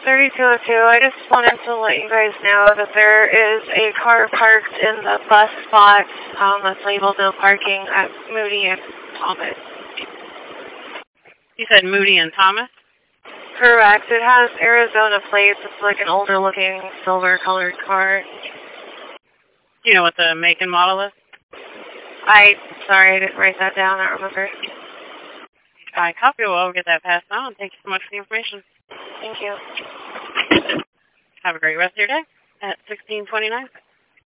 3202. I just wanted to let you guys know that there is a car parked in the bus spot that's labeled no parking at Moody and Thomas. You said Moody and Thomas? Correct. It has Arizona plates. It's like an older looking silver colored car. Do you know what the make and model is? Sorry, I didn't write that down. I don't remember. I copy. Well, we'll get that passed on. Thank you so much for the information. Thank you. Have a great rest of your day at 1629.